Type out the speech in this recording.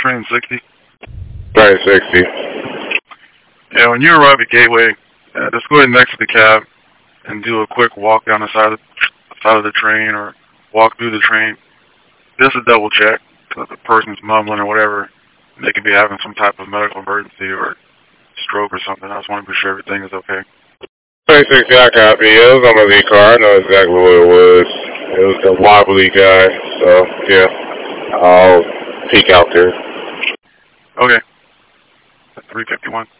train 60? Train 60. Yeah, when you arrive at Gateway, just go ahead next to the cab and do a quick walk down the side of the train or walk through the train. Just to double check if the person's mumbling or whatever. They could be having some type of medical emergency or stroke or something. I just want to be sure everything is okay. Train 60, I copy. Yeah, it was on my lead car. I know exactly what it was. It was the wobbly guy. So, yeah, I'll peek out there. Okay. 351.